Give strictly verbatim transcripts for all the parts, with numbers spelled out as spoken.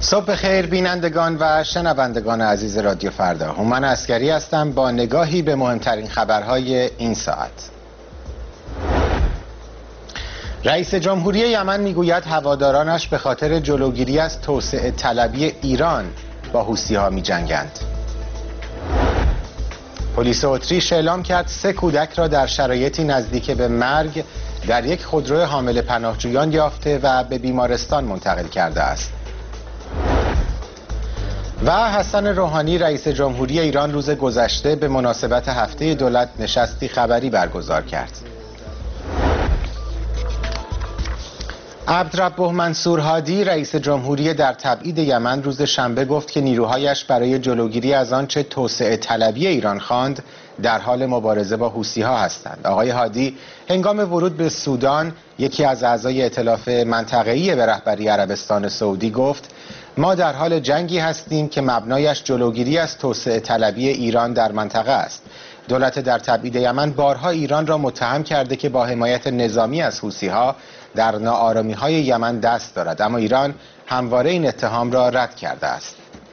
صبح خیر بینندگان و شنوندگان عزیز رادیو فردا. هومن عسکری هستم با نگاهی به مهمترین خبرهای این ساعت. رئیس جمهوری یمن میگوید هوادارانش به خاطر جلوگیری از توسعه طلبی ایران با حوثی‌ها می‌جنگند. پلیس اتریش اعلام کرد سه کودک را در شرایطی نزدیک به مرگ در یک خودرو حامل پناهجویان یافته و به بیمارستان منتقل کرده است. و حسن روحانی رئیس جمهوری ایران روز گذشته به مناسبت هفته دولت نشستی خبری برگزار کرد. عبدربه منصور هادی رئیس جمهوری در تبعید یمن روز شنبه گفت که نیروهایش برای جلوگیری از آنچه توسعه طلبی ایران خواند در حال مبارزه با حوثی‌ها هستند. آقای هادی هنگام ورود به سودان، یکی از اعضای ائتلاف منطقه‌ای به رهبری عربستان سعودی گفت ما در حال جنگی هستیم که مبنایش جلوگیری از توسعه طلبی ایران در منطقه است. دولت در تبعید یمن بارها ایران را متهم کرده که با حمایت نظامی از حوثی‌ها در ناآرامی‌های یمن دست دارد، اما ایران همواره این اتهام را رد کرده است.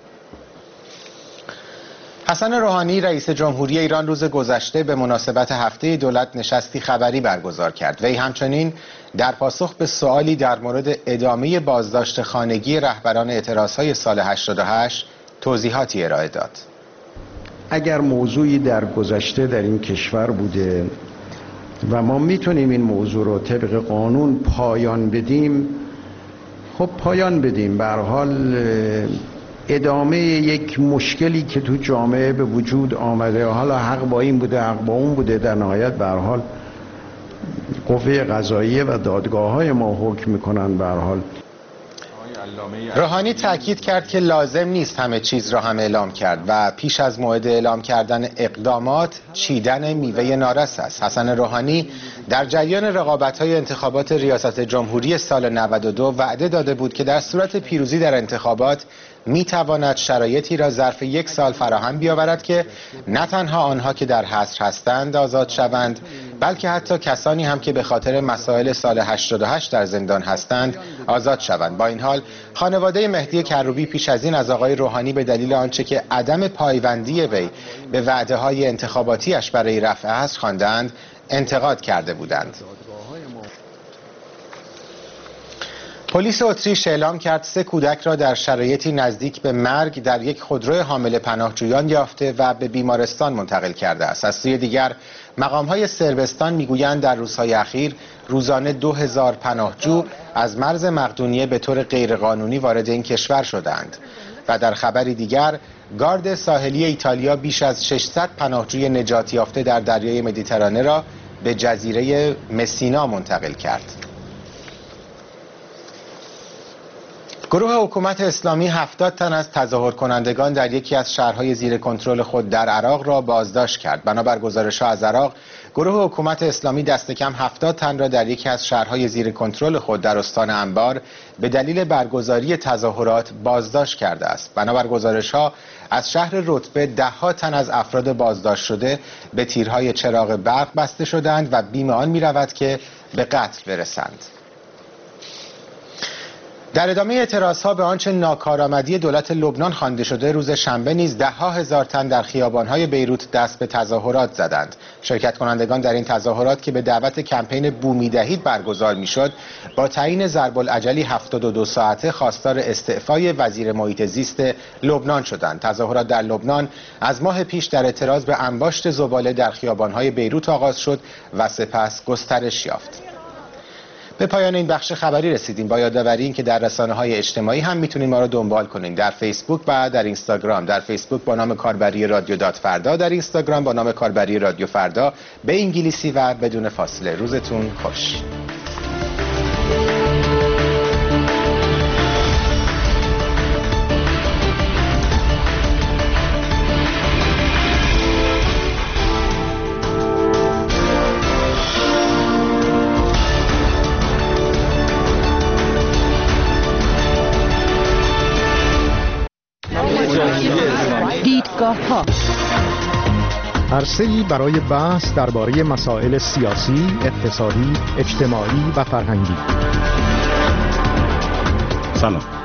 حسن روحانی رئیس جمهوری ایران روز گذشته به مناسبت هفته دولت نشستی خبری برگزار کرد. وی همچنین در پاسخ به سوالی در مورد ادامه بازداشت خانگی رهبران اعتراضهای سال هشتاد و هشت توضیحاتی ارائه داد. اگر موضوعی در گذشته در این کشور بوده و ما میتونیم این موضوع رو طبق قانون پایان بدیم، خب پایان بدیم. به هر حال ادامه یک مشکلی که تو جامعه به وجود آمده، حالا حق با این بوده حق با اون بوده، در نهایت به هر حال قوه قضاییه و دادگاه‌های ما حکم میکنن. به هر حال روحانی تاکید کرد که لازم نیست همه چیز را هم اعلام کرد و پیش از موعد اعلام کردن اقدامات چیدن میوه نارس است. حسن روحانی در جریان رقابت‌های انتخابات ریاست جمهوری سال نود و دو وعده داده بود که در صورت پیروزی در انتخابات می تواند شرایطی را ظرف یک سال فراهم بیاورد که نه تنها آنها که در حصر هستند آزاد شوند، بلکه حتی کسانی هم که به خاطر مسائل سال هشتاد و هشت در زندان هستند آزاد شوند. با این حال خانواده مهدی کروبی پیش از این از آقای روحانی به دلیل آنچه که عدم پایبندی وی به وعده های انتخاباتیش برای رفع حصر خواندند انتقاد کرده بودند. پلیس اتریش اعلام کرد سه کودک را در شرایطی نزدیک به مرگ در یک خودرو حامل پناهجویان یافته و به بیمارستان منتقل کرده است. از سوی دیگر مقام‌های صربستان میگویند در روزهای اخیر روزانه دو هزار پناهجو از مرز مقدونیه به طور غیرقانونی وارد این کشور شدند. و در خبری دیگر گارد ساحلی ایتالیا بیش از ششصد پناهجوی نجات یافته در دریای مدیترانه را به جزیره مسینا منتقل کرد. گروه حکومت اسلامی هفتاد تن از تظاهر کنندگان در یکی از شهرهای زیر کنترل خود در عراق را بازداشت کرد. بنابر گزارش‌ها از عراق، گروه حکومت اسلامی دست کم هفتاد تن را در یکی از شهرهای زیر کنترل خود در استان انبار به دلیل برگزاری تظاهرات بازداشت کرده است. بنابر گزارش‌ها از شهر رتبه ده‌ها تن از افراد بازداشت شده به تیرهای چراغ برق بسته شدند و بیم آن می‌رود که به قتل برسند. در ادامه اعتراضها به آنچه ناکارآمدی دولت لبنان خوانده شده، روز شنبه نیز ده ها هزار تن در خیابان‌های بیروت دست به تظاهرات زدند. شرکت کنندگان در این تظاهرات که به دعوت کمپین بومی دهید برگزار می‌شد، با تعیین ضرب الاجلی هفتاد و دو ساعته خواستار استعفای وزیر محیط زیست لبنان شدند. تظاهرات در لبنان از ماه پیش در اعتراض به انباشت زباله در خیابان‌های بیروت آغاز شد و سپس گسترش یافت. به پایان این بخش خبری رسیدیم. با یادآوری اینکه در رسانه‌های اجتماعی هم میتونید ما رو دنبال کنید، در فیسبوک و در اینستاگرام. در فیسبوک با نام کاربری رادیو دات فردا، در اینستاگرام با نام کاربری رادیو فردا به انگلیسی و بدون فاصله. روزتون خوش. دیدگاه‌ها عرصه‌ای برای بحث درباره مسائل سیاسی، اقتصادی، اجتماعی و فرهنگی. سلام،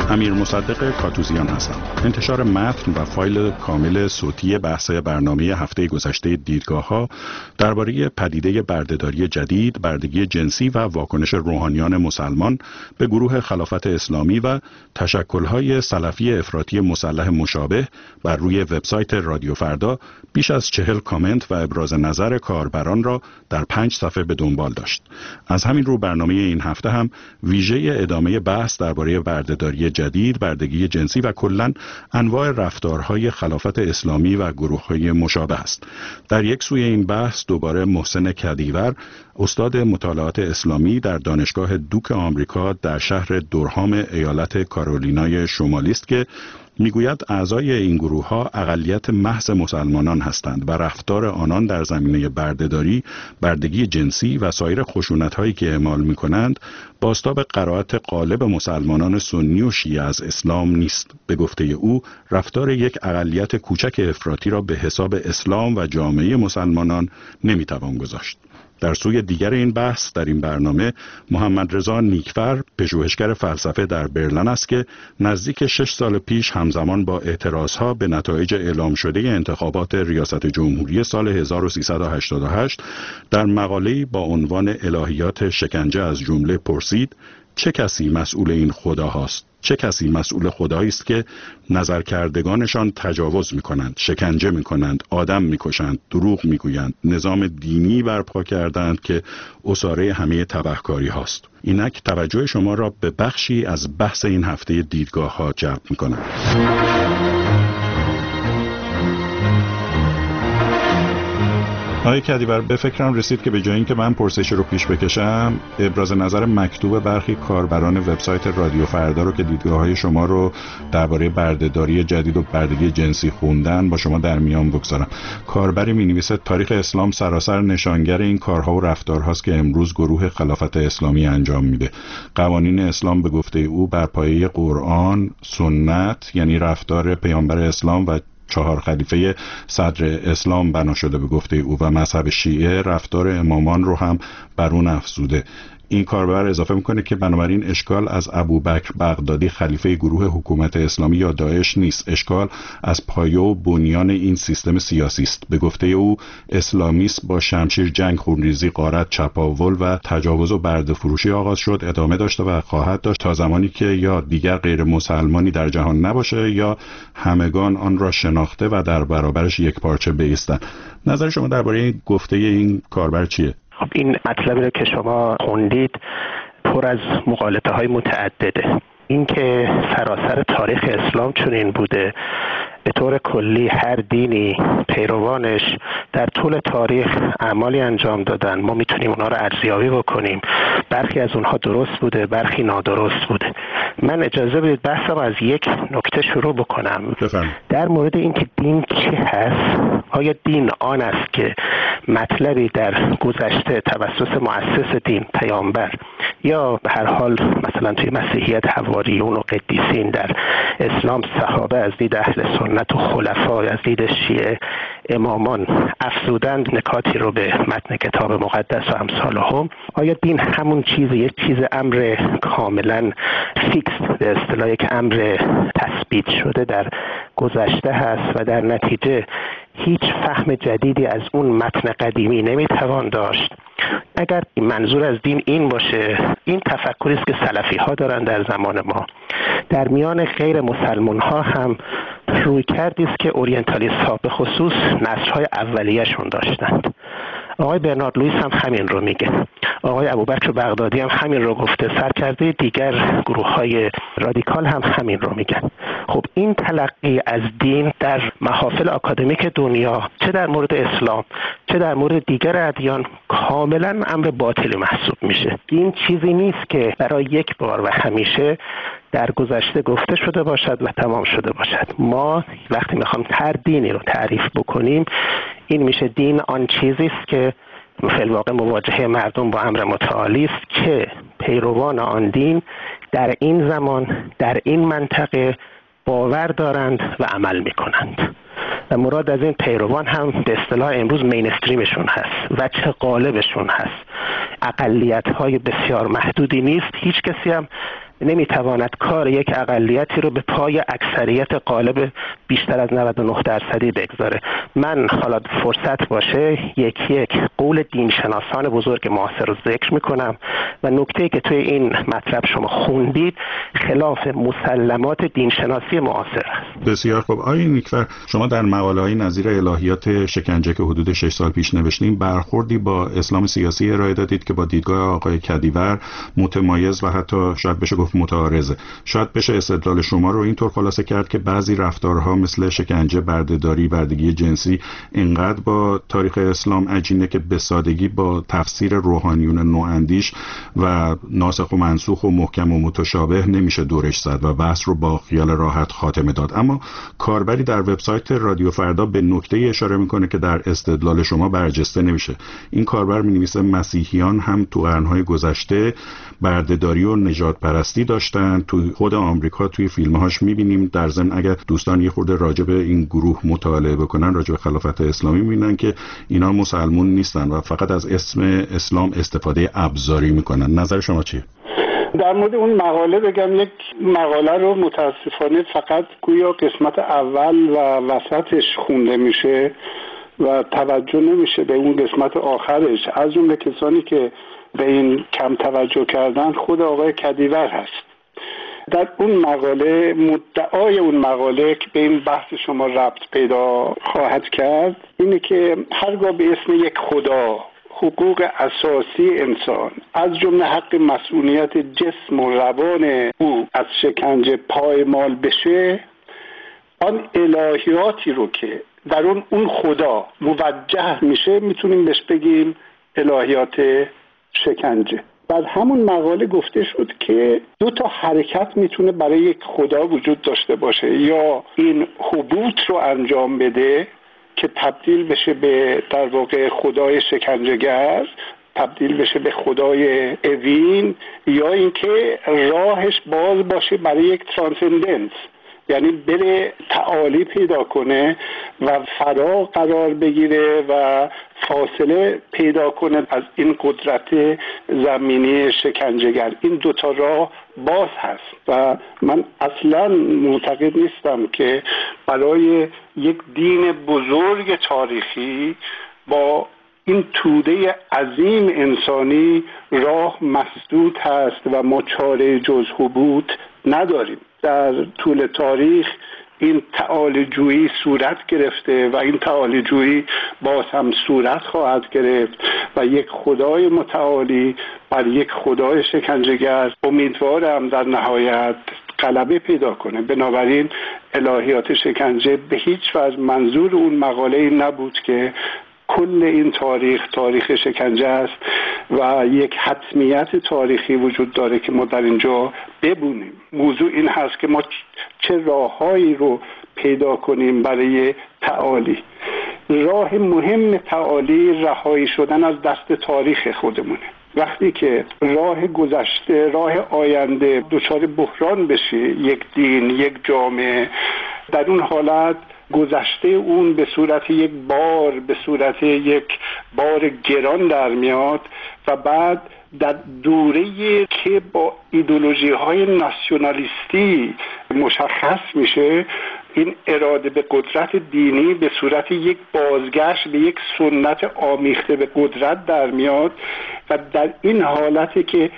امیر مصدق کاتوزیان هستم. انتشار متن و فایل کامل صوتی بحث برنامه هفته گذشته دیدگاه‌ها درباره پدیده بردهداری جدید، بردگی جنسی و واکنش روحانیان مسلمان به گروه خلافت اسلامی و تشکل‌های سلفی افراطی مسلح مشابه بر روی وبسایت رادیو فردا بیش از چهل کامنت و ابراز نظر کاربران را در پنج صفحه به دنبال داشت. از همین رو برنامه این هفته هم ویژه ادامه بحث درباره بردهداری جدید، بردگی جنسی و کلاً انواع رفتارهای خلافت اسلامی و گروه‌های مشابه است. در یک سوی این بحث دوباره محسن کدیور، استاد مطالعات اسلامی در دانشگاه دوک آمریکا در شهر دورهام ایالت کارولینای شمالی است که میگوید اعضای این گروه ها اقلیت محض مسلمانان هستند و رفتار آنان در زمینه بردهداری، بردگی جنسی و سایر خشونت هایی که اعمال می کنند بازتاب قرائت غالب مسلمانان سنی و شیعه از اسلام نیست. به گفته او رفتار یک اقلیت کوچک افراطی را به حساب اسلام و جامعه مسلمانان نمی توان گذاشت. در سوی دیگر این بحث در این برنامه محمد رضا نیکفر، پژوهشگر فلسفه در برلین است که نزدیک شش سال پیش همزمان با اعتراضها به نتایج اعلام شده انتخابات ریاست جمهوری سال هزار و سیصد و هشتاد و هشت در مقاله‌ای با عنوان الهیات شکنجه از جمله پرسید: چه کسی مسئول این خدا هاست؟ چه کسی مسئول خدایی است که نظرکردگانشان تجاوز می‌کنند، شکنجه می‌کنند، آدم می‌کشند، دروغ می‌گویند، نظام دینی برپا کردند که اساره همه تبهکاری هاست. اینک توجه شما را به بخشی از بحث این هفته دیدگاه‌ها جلب می‌کنم. آقای کدیور، به فکرم رسید که به جای اینکه من پرسش رو پیش بکشم، ابراز نظر مکتوب برخی کاربران وبسایت رادیو فردا رو که دیدگاه‌های شما رو درباره بردهداری جدید و بردگی جنسی خوندن با شما در میان بگذارم. کاربری می‌نویسه تاریخ اسلام سراسر نشانگر این کارها و رفتارهاست که امروز گروه خلافت اسلامی انجام میده. قوانین اسلام به گفته او بر پایه قرآن، سنت یعنی رفتار پیامبر اسلام و چهار خلیفه صدر اسلام بنا شده به گفته او و مذهب شیعه رفتار امامان رو هم بر اون افزوده. این کاربر اضافه میکنه که بنابراین اشکال از ابوبکر بغدادی خلیفه گروه حکومت اسلامی یا داعش نیست، اشکال از پایه و بنیان این سیستم سیاسی است. به گفته او اسلامیسم با شمشیر جنگ، خونریزی، غارت، چپاول و تجاوز و برده فروشی آغاز شد، ادامه داشته و خواهد داشت تا زمانی که یا دیگر غیر مسلمانی در جهان نباشه یا همگان آن را شناخته و در برابرش یک پارچه بایستند. نظر شما درباره این گفته این کاربر چیه؟ خب این مطلبی رو که شما خوندید پر از مغالطه های متعدده. این که سراسر تاریخ اسلام چنین بوده، به طور کلی هر دینی پیروانش در طول تاریخ اعمالی انجام دادن، ما میتونیم اونها رو ارزیابی بکنیم، برخی از اونها درست بوده، برخی نادرست بوده. من اجازه بدید بحثم از یک نکته شروع بکنم. بفرم. در مورد اینکه دین چی هست، آیا دین آن است که مطلبی در گذشته توسط مؤسس دین پیامبر یا به هر حال مثلا توی مسیحیت حواریون و قدیسین، در اسلام صحابه از دید اهل سنت و خلفای از دید شیعه امامان افزودند نکاتی رو به متن کتاب مقدس و امثالهم، آیا دین همون چیز، یک چیز امر کاملا فیکس به اصطلاح یک امر تثبیت شده در گذشته هست و در نتیجه هیچ فهم جدیدی از اون متن قدیمی نمیتوان داشت؟ اگر منظور از دین این باشه، این تفکری است که سلفی ها دارن در زمان ما. در میان غیر مسلمان ها هم روی کردی است که اورینتالیست ها به خصوص نسل های اولیه‌شون داشتند. آقای برنارد لوئیس هم همین رو میگه، آقای ابوبکر بغدادی هم همین رو گفته، سرکرده دیگر گروه های رادیکال هم همین رو میگن. خب این تلقی از دین در محافل آکادمیک دنیا، چه در مورد اسلام چه در مورد دیگر ادیان، کاملا امر باطلی محسوب میشه. این چیزی نیست که برای یک بار و همیشه در گذشته گفته شده باشد و تمام شده باشد. ما وقتی میخوام هر دینی رو تعریف بکنیم، این میشه دین آن چیزی است که فی الواقع مواجهه مردم با امر متعالی است که پیروان آن دین در این زمان در این منطقه باور دارند و عمل میکنند و مراد از این پیروان هم به اصطلاح امروز مینستریمشون هست و چه غالبشون هست، اقلیت های بسیار محدودی نیست. هیچ کسی هم نمیتواند کار یک اقلیتی رو به پای اکثریت غالب بیشتر از نود و نه درصدی بگذاره. من حالا فرصت باشه یک یک قول دینشناسان بزرگ معاصر رو ذکر میکنم و نکته‌ای که توی این مطلب شما خوندید خلاف مسلمات دینشناسی معاصر است. بسیار خوب. آقای نیکفر، شما در مقاله‌های نظیر الهیات شکنجه که حدود شش سال پیش نوشتیم برخوردی با اسلام سیاسی ارائه دادید که با دیدگاه آقای کدیور متمایز و حتی شاید بشه گفت متعارضه. شاید بشه استدلال شما رو اینطور خلاصه کرد که بعضی رفتارها مثل شکنجه، بردهداری، بردگی جنسی اینقدر با تاریخ اسلام عجینه که به سادگی با تفسیر روحانیون نواندیش و ناسخ و منسوخ و محکم و متشابه نمیشه دورش زد و بحث رو با خیال راحت خاتمه داد. اما کاربری در وبسایت رادیو فردا به نکته اشاره میکنه که در استدلال شما برجسته نمیشه. این کاربر مینویسه مسیحیان هم تو قرنهای گذشته بردهداری و نژاد پرستی داشتن. تو خود آمریکا توی فیلمهاش میبینیم. در ضمن اگر دوستان یه خورده راجع به این گروه مطالعه بکنن، راجع به خلافت اسلامی میبینن که اینا مسلمون نیستن و فقط از اسم اسلام استفاده ابزاری میکنن. نظر شما چیه؟ در مورد اون مقاله بگم، یک مقاله رو متاسفانه فقط گویا قسمت اول و وسطش خونده میشه و توجه نمیشه به اون قسمت آخرش. از جمله کسانی که به این کم توجه کردن خود آقای کدیور هست. در اون مقاله مدعای اون مقاله که به این بحث شما ربط پیدا خواهد کرد اینه که هرگاه به اسم یک خدا حقوق اساسی انسان از جمله حق مسئولیت جسم و روان او از شکنجه پایمال بشه، آن الهیاتی رو که در اون اون خدا موجه میشه میتونیم بهش بگیم الهیات شکنجه. در همون مقاله گفته شد که دو تا حرکت میتونه برای یک خدا وجود داشته باشه، یا این حبوط رو انجام بده که تبدیل بشه به در واقع خدای شکنجهگر، تبدیل بشه به خدای اوین، یا اینکه راهش باز باشه برای یک ترانسندنس، یعنی بره تعالی پیدا کنه و فرا قرار بگیره و فاصله پیدا کنه از این قدرت زمینی شکنجهگر. این دوتا راه باز هست و من اصلا معتقد نیستم که برای یک دین بزرگ تاریخی با این توده عظیم انسانی راه مسدود هست و ما چاره جز حبوط نداریم. در طول تاریخ این تعالی جویی صورت گرفته و این تعالی جویی باز هم صورت خواهد گرفت و یک خدای متعالی بر یک خدای شکنجهگر امیدوارم در نهایت غلبه پیدا کنه. بنابراین الهیات شکنجه به هیچ وجه منظور اون مقاله این نبود که کل این تاریخ تاریخ شکنجه است و یک حتمیت تاریخی وجود داره که ما در اینجا ببونیم. موضوع این هست که ما چه راههایی رو پیدا کنیم برای تعالی. راه مهم تعالی رهایی شدن از دست تاریخ خودمونه. وقتی که راه گذشته، راه آینده دچار بحران بشه یک دین، یک جامعه، در اون حالت گذشته اون به صورت یک بار، به صورت یک بار گران در میاد و بعد در دوره‌ای که با ایدئولوژی های ناسیونالیستی مشخص میشه، این اراده به قدرت دینی به صورت یک بازگشت به یک سنت آمیخته به قدرت در میاد و در این حالتی که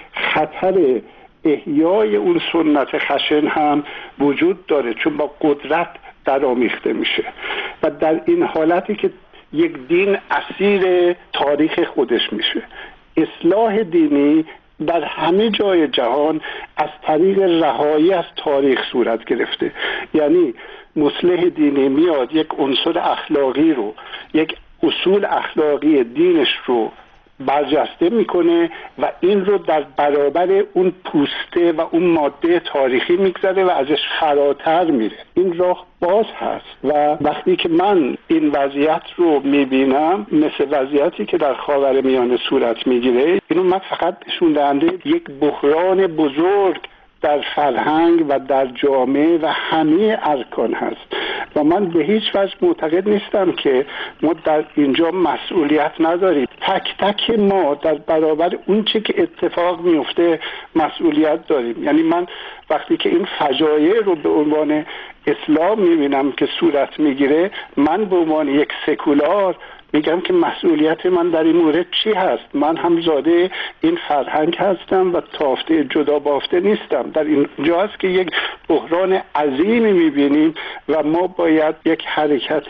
خطر احیای اون سنت خشن هم وجود داره، چون با قدرت در آمیخته میشه و در این حالتی که یک دین اسیر تاریخ خودش میشه. اصلاح دینی در همه جای جهان از طریق رهایی از تاریخ صورت گرفته. یعنی مصلح دینی میاد یک عنصر اخلاقی رو، یک اصول اخلاقی دینش رو برجسته میکنه و این رو در برابر اون پوسته و اون ماده تاریخی میگذاره و ازش فراتر میره. این راه باز هست و وقتی که من این وضعیت رو میبینم مثل وضعیتی که در خاورمیانه صورت میگیره، اینو من فقط نشون دهنده یک بحران بزرگ در فرهنگ و در جامعه و همه ارکان هست و من به هیچ وجه معتقد نیستم که ما در اینجا مسئولیت نداریم. تک تک ما در برابر اون چه که اتفاق میفته مسئولیت داریم. یعنی من وقتی که این فجایع رو به عنوان اسلام میبینم که صورت میگیره، من به عنوان یک سکولار میگم که مسئولیت من در این مورد چی هست. من هم زاده این فرهنگ هستم و تافته جدا بافته نیستم. در اینجا هست که یک بحران عظیمی میبینیم و ما باید یک حرکت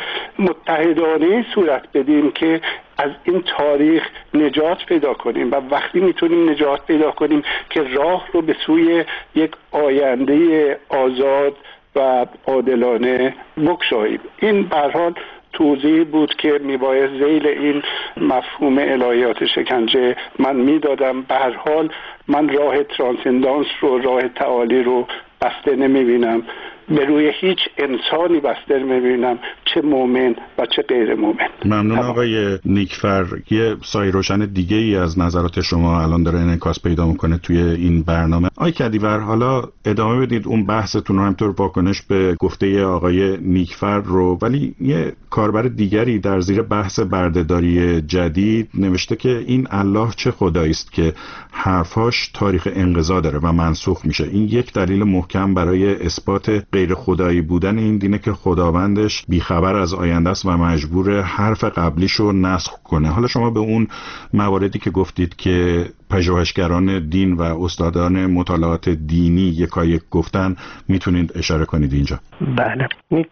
متحدانه صورت بدیم که از این تاریخ نجات پیدا کنیم و وقتی میتونیم نجات پیدا کنیم که راه رو به سوی یک آینده آزاد و عادلانه بگشاییم. این به هر حال توضیح بود که میباید ذیل این مفهوم الهیات شکنجه من میدادم. به هر حال من راه ترانسندانس رو، راه تعالی رو بسته نمیبینم، به روی هیچ انسانی بسته نمیبینم، چه مؤمن و چه غیر مؤمن. ممنون آقای نیکفر. یه سایه روشن دیگه ای از نظرات شما الان داره انعکاس پیدا میکنه توی این برنامه. آقای کدیور، حالا ادامه بدید اون بحثتون رو، همطور واکنش به گفته آقای نیکفر رو، ولی یه کاربر دیگری در زیر بحث بردهداری جدید نوشته که این الله چه خدایی است که حرفاش تاریخ انقضا داره و منسوخ میشه. این یک دلیل محکم برای اثبات غیر خدایی بودن این دینه که خداوندش بیخبر از آینده است و مجبور حرف قبلیشو نسخ کنه. حالا شما به اون مواردی که گفتید که پژوهشگران دین و استادان مطالعات دینی یکایک گفتن میتونید اشاره کنید اینجا؟ بله.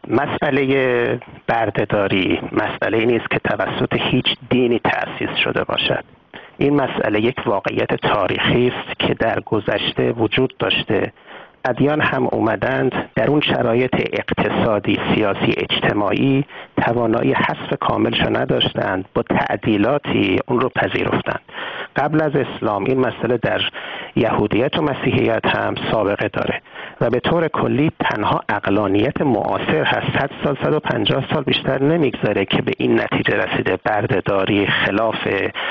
مسئله بردهداری مسئله نیست که توسط هیچ دینی تأسیس شده باشد. این مسئله یک واقعیت تاریخی است که در گذشته وجود داشته. ادیان هم اومدند در اون شرایط اقتصادی، سیاسی، اجتماعی توانایی حذف کاملش نداشتند، با تعدیلاتی اون رو پذیرفتند. قبل از اسلام این مسئله در یهودیت و مسیحیت هم سابقه داره و به طور کلی تنها عقلانیت معاصر هست، صد سال صد و پنجاه سال بیشتر نمیگذاره که به این نتیجه رسیده بردهداری خلاف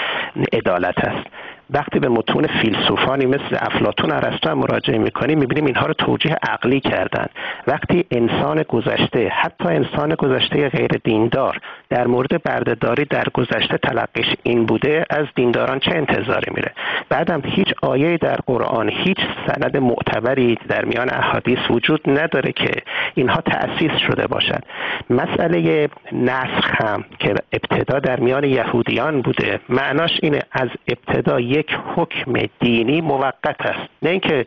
عدالت است. وقتی به متون فیلسوفانی مثل افلاطون، ارسطو مراجعه میکنیم میبینیم اینها رو توجیه عقلی کردن. وقتی انسان گذشته، حتی انسان گذشته غیر دیندار، در مورد بردهداری در گذشته تلقیش این بوده، از دینداران چه انتظاری میره؟ بعدم هیچ آیه در قرآن، هیچ سند معتبری در میان احادیث وجود نداره که اینها تأسیس شده باشد. مسئله نسخ هم که ابتدا در میان یهودیان بوده، معناش اینه از ابتدا یک حکم دینی موقت است، نه اینکه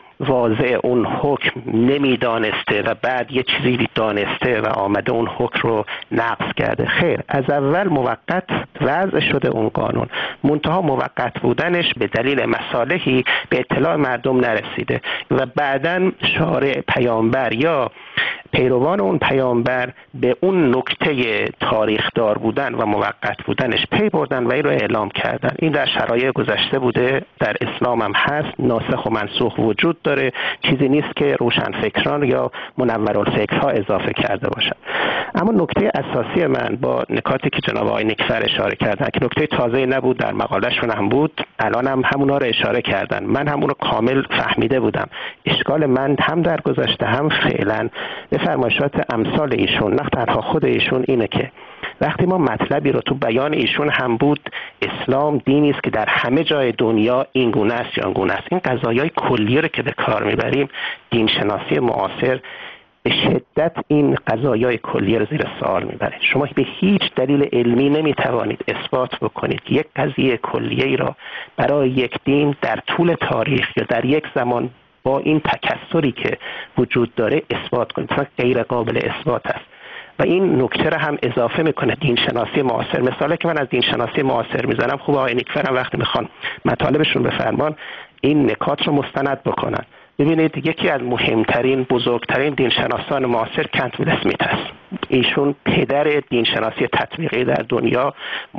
واضع اون حکم نمیدانسته و بعد یه چیزی دانسته و آمده اون حکم رو نقض کرده. خیر، از اول موقت وضع شده اون قانون، منتها موقت بودنش به دلیل مصالحی به اطلاع مردم نرسیده و بعداً شارع، پیامبر یا پیروان اون پیامبر به اون نکته تاریخ دار بودن و موقت بودنش پی بردن و این رو اعلام کردن. این در شرایع گذشته بوده، در اسلام هم هست، ناسخ و منسوخ وجود داره، چیزی نیست که روشنفکران یا منورالفکرها اضافه کرده باشن. اما نکته اساسی من با نکاتی که جناب آقای نیکفر اشاره کردن که نکته تازه نبود، در مقالهشون هم بود، الان هم همونا رو اشاره کردن، من همون رو کامل فهمیده بودم. اشکال من هم در گذشته هم فعلا به فرمایشات امثال ایشون، نه تنها خود ایشون، اینه که وقتی ما مطلبی رو تو بیان ایشون هم بود، اسلام دینی است که در همه جای دنیا این گونه است یا اون گونه است، این قضایای کلی رو که به کار میبریم، دین شناسی معاصر به شدت این قضایای کلی رو زیر سوال میبره. شما به هیچ دلیل علمی نمیتوانید اثبات بکنید یک قضیه کلیه‌ای را برای یک دین در طول تاریخ یا در یک زمان با این تکثری که وجود داره اثبات کنید. مثلا غیر قابل اثبات است و این نکته را هم اضافه میکنه دین شناسی معاصر. مثالی که من از دین شناسی معاصر میزنم، خوب آقای نیکفر هم وقتی میخوان مطالبشون بفرمان این نکات رو مستند بکنن. ببینید یکی از مهمترین، بزرگترین دین شناسان معاصر کنت ویل اسمیت است. ایشون پدر دین شناسی تطبیقی در دنیا،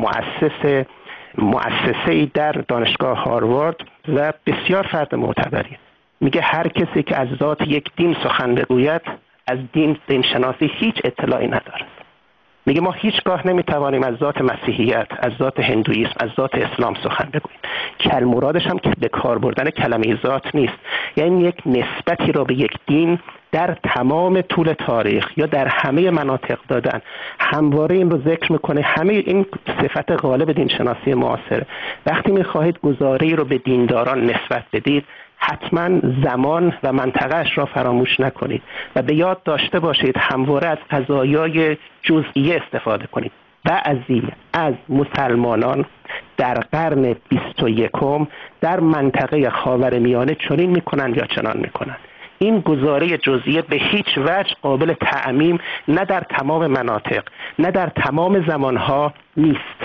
مؤسس مؤسسه‌ای در دانشگاه هاروارد و بسیار فرد معتبری. میگه هر کسی که از ذات یک دین سخن بگوید از دین دین شناسی هیچ اطلاعی ندارد. میگه ما هیچگاه نمیتوانیم از ذات مسیحیت، از ذات هندویسم، از ذات اسلام سخن بگوییم. کل مرادش هم که به کار بردن کلمه ذات نیست، یعنی یک نسبتی را به یک دین در تمام طول تاریخ یا در همه مناطق دادن. همواره این رو ذکر میکنه، همه این صفت غالب دینشناسی معاصره. وقتی میخواهید گزاره‌ای رو به دینداران نسبت بدید، حتما زمان و منطقه‌اش را فراموش نکنید و به یاد داشته باشید همواره از قضایای جزئیه استفاده کنید. بعضی از مسلمانان در قرن بیست و یکم در منطقه خاورمیانه چنین میکنند یا چنان میکنند. این گزاره جزئیه به هیچ وجه قابل تعمیم نه در تمام مناطق نه در تمام زمانها نیست.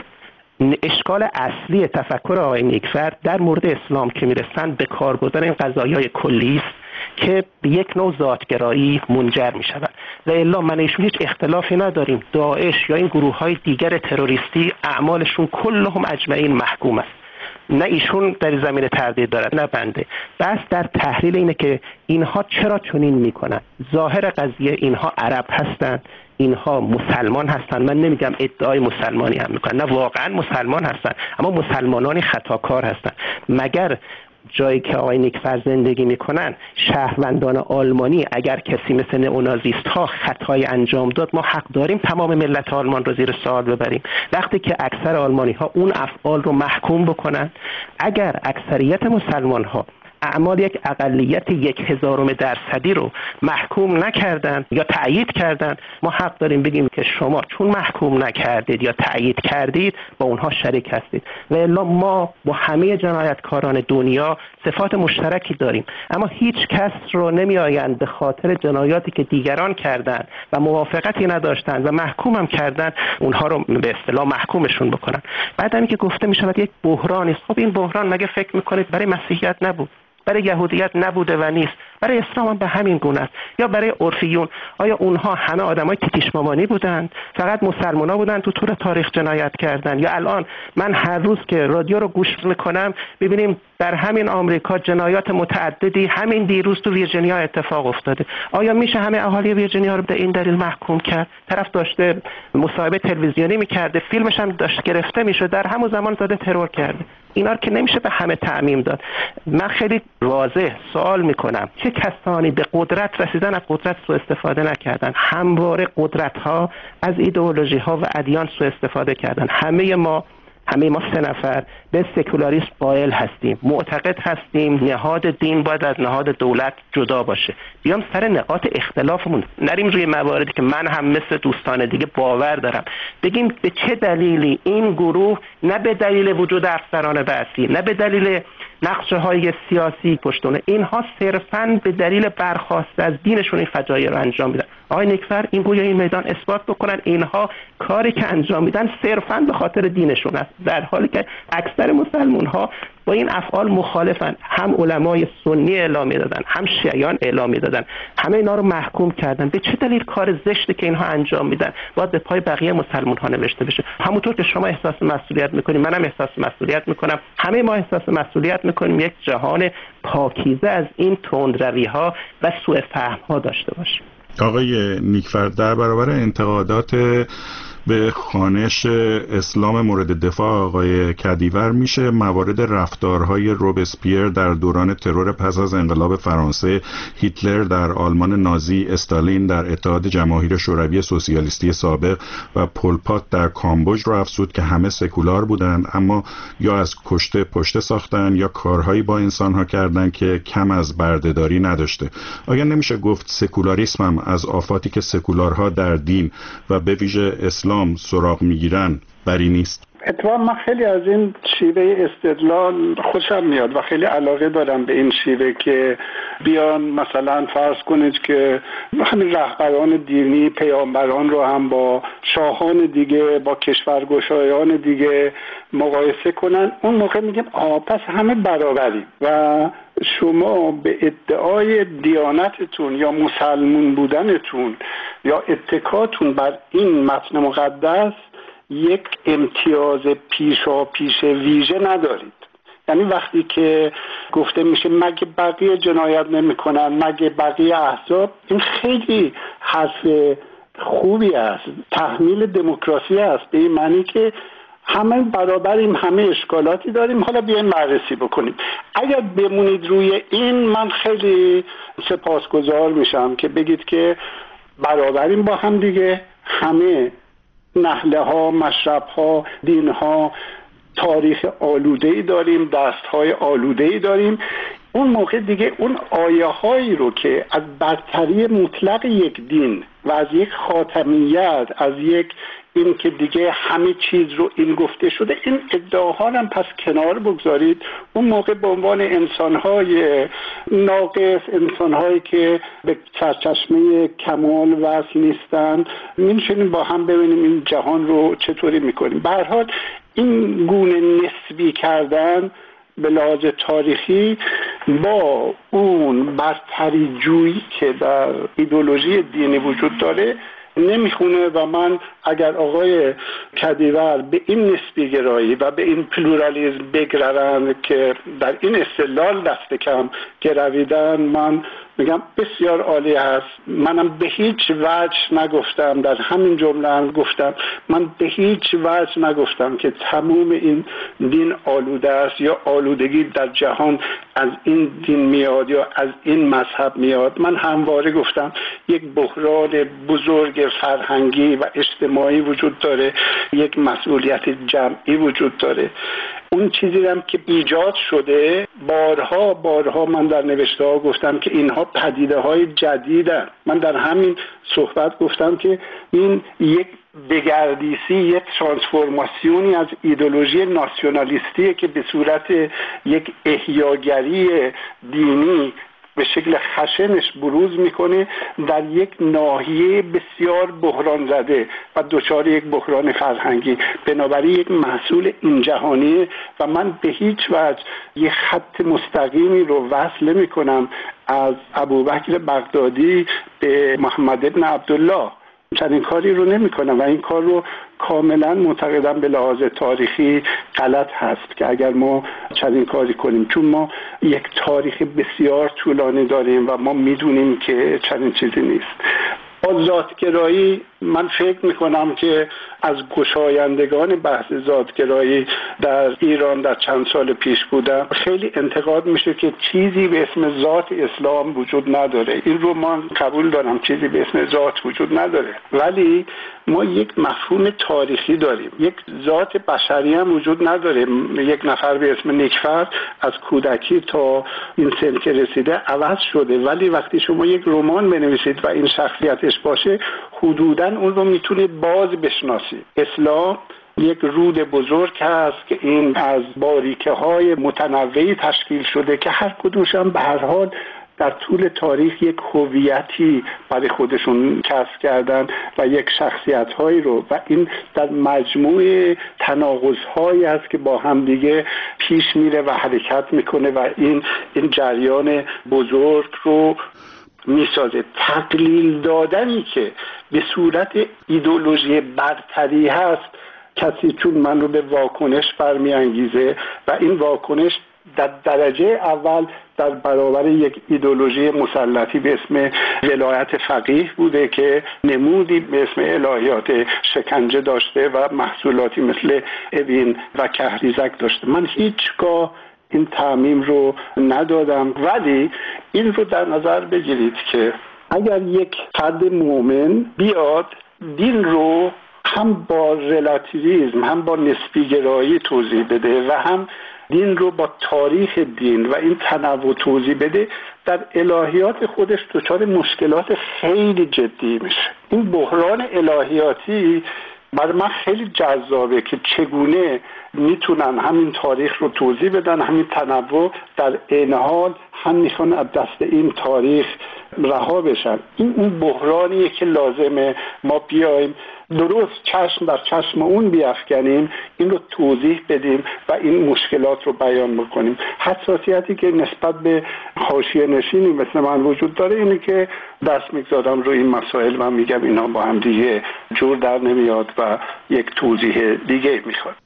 اشکال اصلی تفکر آقای نیکفر در مورد اسلام که میرسند به کار بردن این قضایای کلی است که به یک نوع ذاتگرایی منجر می شود. و الا من ایشون هیچ اختلافی نداریم، داعش یا این گروه های دیگر تروریستی اعمالشون کلهم اجمعین محکوم است. نه ایشون در زمین تردید دارد نه بنده. بس در تحلیل اینه که اینها چرا چنین میکنن. ظاهر قضیه اینها عرب هستند، اینها مسلمان هستند. من نمیگم ادعای مسلمانی هم میکنن، نه واقعا مسلمان هستند، اما مسلمانانی خطاکار هستند. مگر جایی که آقای نیکفر زندگی میکنن شهروندان آلمانی اگر کسی مثل نئونازیست ها خطای انجام داد، ما حق داریم تمام ملت آلمان رو زیر سوال ببریم؟ وقتی که اکثر آلمانی ها اون افعال رو محکوم بکنن، اگر اکثریت مسلمان ها اعمال یک اقلیت یک هزارم درصدی رو محکوم نکردن یا تأیید کردن، ما حق داریم بگیم که شما چون محکوم نکردید یا تأیید کردید با اونها شریک هستید. و الا ما با همه جنایتکاران دنیا صفات مشترکی داریم، اما هیچ کس رو نمی آیند به خاطر جنایاتی که دیگران کردن و موافقتی نداشتن و محکومم کردن اونها رو به اصطلاح محکومشون بکنن. بعد هم که گفته می شود یک بحرانی است، خب این بحران مگه فکر میکنید برای مسیحیت نبود؟ برای یهودیت نبوده و نیست؟ برای اسلام هم به همین گونه است. یا برای عرفیون، آیا اونها همه آدمای تیتیش مامانی بودند؟ فقط مسلمانا بودند تو طول تاریخ جنایت کردن؟ یا الان من هر روز که رادیو رو گوش میکنم ببینیم در همین آمریکا جنایات متعددی همین دیروز تو ویرجینیا اتفاق افتاده. آیا میشه همه اهالی ویرجینیا رو به این دلیل محکوم کرد؟ طرف داشته مصاحبه تلویزیونی میکرده، فیلمش هم داشت گرفته میشد، در همون زمان زده ترور کرده. اینا رو که نمیشه به همه تعمیم داد. من خیلی واضح سوال میکنم چه کسانی به قدرت رسیدن از قدرت سوء استفاده نکردن؟ همواره قدرت ها از ایدئولوژی ها و ادیان سوء استفاده کردن. همه ما همه ما سه نفر به سکولاریسم قائل هستیم، معتقد هستیم نهاد دین باید از نهاد دولت جدا باشه. بیام سر نقاط اختلافمون نریم روی مواردی که من هم مثل دوستان دیگه باور دارم، بگیم به چه دلیلی این گروه، نه به دلیل وجود افسران بعثی، نه به دلیل نقشه های سیاسی پشتونه، اینها صرفاً به دلیل برخاست از دینشون این فجایع رو انجام میدن. آقای نیکفر این گویا این میدان اثبات بکنن اینها کاری که انجام میدن صرفاً به خاطر دینشون است، در حالی که اکثر مسلمان ها با این افعال مخالفن. هم علمای سنی اعلامیه دادن، هم شیعیان اعلامیه دادن، همه اینا رو محکوم کردن. به چه دلیل کار زشتی که اینها انجام میدن باید به پای بقیه مسلمان ها نوشته بشه؟ همونطور که شما احساس مسئولیت میکنید، منم احساس مسئولیت میکنم، همه ما احساس مسئولیت میکنیم یک جهان پاکیزه از این تندروی ها و سوء فهم ها داشته باشیم. آقای نیکفر، در برابر انتقادات به خوانش اسلام مورد دفاع آقای کدیور میشه موارد رفتارهای روبسپیر در دوران ترور پس از انقلاب فرانسه، هیتلر در آلمان نازی، استالین در اتحاد جماهیر شوروی سوسیالیستی سابق و پل پات در کامبوج رو افزود که همه سکولار بودند اما یا از کشته پشته ساختن یا کارهایی با انسانها کردن که کم از بردهداری نداشته. آیا نمیشه گفت سکولاریسم هم از آفاتی که سکولارها در دین و به ویژه اسلام سراغ میگیرن بری نیست؟ اتفاقا من خیلی از این شیوه استدلال خوشم میاد و خیلی علاقه دارم به این شیوه که بیان مثلا فرض کنید که همین رهبران دینی پیامبران رو هم با شاهان دیگه، با کشورگشایان دیگه مقایسه کنن. اون موقع میگم آه پس همه برابریم و شما به ادعای دیانتتون یا مسلمون بودنتون یا اتکاتون بر این متن مقدس یک امتیاز پیشا پیش ویژه ندارید. یعنی وقتی که گفته میشه مگه بقیه جنایت نمی کنن، مگه بقیه احزاب، این خیلی حرف خوبی است، تحمیل دموکراسی است، به این معنی که همه برابریم، همه اشکالاتی داریم، حالا بیاین بررسی بکنیم. اگر بمونید روی این، من خیلی سپاسگزار میشم که بگید که برابریم با هم دیگه، همه نهله ها، مشرب ها، دین ها، تاریخ آلوده‌ای داریم، دست های آلوده‌ای داریم. اون موقع دیگه اون آیه هایی رو که از برتری مطلق یک دین و از یک خاتمیت، از یک این که دیگه همه چیز رو این گفته شده، این ادعاها هم پس کنار بگذارید. اون موقع به عنوان انسان‌های ناقص، انسان‌هایی که به سرچشمه کمال وصل نیستن، می‌شینیم با هم ببینیم این جهان رو چطوری می‌کنیم. به هر حال این گونه نسبی کردن به لحاظ تاریخی با اون برتری جویی که در ایدئولوژی دینی وجود داره نمیخونه و من اگر آقای کدیور به این نسبی گرایی و به این پلورالیسم بگرون که در این استدلال دست کم گرویدن، من میگم بسیار عالی هست. منم به هیچ وجه نگفتم، در همین جمله هم گفتم، من به هیچ وجه نگفتم که تمام این دین آلوده است یا آلودگی در جهان از این دین میاد یا از این مذهب میاد. من همواره گفتم یک بحران بزرگ فرهنگی و اجتماعی وجود داره، یک مسئولیت جمعی وجود داره. اون چیزی هم که ایجاد شده، بارها بارها من در نوشته ها گفتم که اینها پدیده های جدیدن. من در همین صحبت گفتم که این یک دگردیسی، یک ترانسفورماسیونی از ایدئولوژی ناسیونالیستیه که به صورت یک احیاگری دینی به شکل خشنش بروز میکنه در یک ناحیه بسیار بحران زده و دچار یک بحران فرهنگی، بنابراین یک محصول این جهانیه و من به هیچ وجه یک خط مستقیمی رو وصل نمی کنم از ابوبکر بغدادی به محمد ابن عبدالله. چنین کاری رو نمی کنم و این کار رو کاملا معتقدم به لحاظ تاریخی غلط هست که اگر ما چنین کاری کنیم، چون ما یک تاریخ بسیار طولانی داریم و ما میدونیم که چنین چیزی نیست. با ذاتگرایی من فکر میکنم که از گشایندگان بحث ذاتگرایی در ایران در چند سال پیش بودم خیلی انتقاد میشه که چیزی به اسم ذات اسلام وجود نداره. این رو من قبول دارم، چیزی به اسم ذات وجود نداره، ولی ما یک مفهوم تاریخی داریم. یک ذات بشری هم وجود نداره. یک نفر به اسم نیکفر از کودکی تا این سن که رسیده عوض شده، ولی وقتی شما یک رمان بنویسید و این شخصیتش باشه، حدوداً اون رو میتونید باز بشناسید. اسلام یک رود بزرگ هست که این از باریکه های متنوعی تشکیل شده که هر کدومش هم به هر حال در طول تاریخ یک هویتی برای خودشون کسب کردن و یک شخصیت هایی رو، و این در مجموع تناقض هایی است که با هم دیگه پیش میره و حرکت میکنه و این این جریان بزرگ رو میسازه. تقلیل دادنی که به صورت ایدئولوژی برتری هست، کسی چون من رو به واکنش برمیانگیزه و این واکنش در درجه اول در برابر یک ایدئولوژی مسلطی به اسم ولایت فقیه بوده که نمودی به اسم الهیات شکنجه داشته و محصولاتی مثل اوین و کهریزک داشته. من هیچگاه این تعمیم رو ندادم، ولی این رو در نظر بگیرید که اگر یک فرد مؤمن بیاد دین رو هم با رلاتیویسم، هم با نسبی گرایی توضیح بده و هم دین رو با تاریخ دین و این تنوع توضیح بده، در الهیات خودش دچار مشکلات خیلی جدی میشه. این بحران الهیاتی برای من خیلی جذابه که چگونه میتونن همین تاریخ رو توضیح بدن، همین تنوع، در عین حال هم میخوان از دست این تاریخ رها بشن. این اون بحرانیه که لازمه ما بیایم درست چشم در چشم اون بیافکنیم، این رو توضیح بدیم و این مشکلات رو بیان بکنیم. حساسیتی که نسبت به حاشیه نشینی مثل من وجود داره اینه که دست میگذارم روی این مسائل و میگم اینا با هم دیگه جور در نمیاد و یک توضیح دیگه میخواد.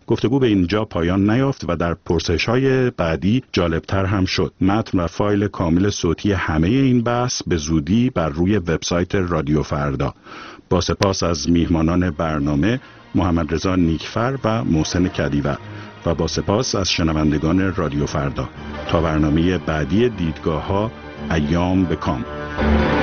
گفتگو به اینجا پایان نیافت و در پرسش‌های بعدی جالبتر هم شد. متن و فایل کامل صوتی همه این بحث به زودی بر روی وبسایت رادیو فردا. با سپاس از میهمانان برنامه محمد رضا نیکفر و محسن کدیور و با سپاس از شنوندگان رادیو فردا. تا برنامه بعدی دیدگاه‌ها، ایام به کام.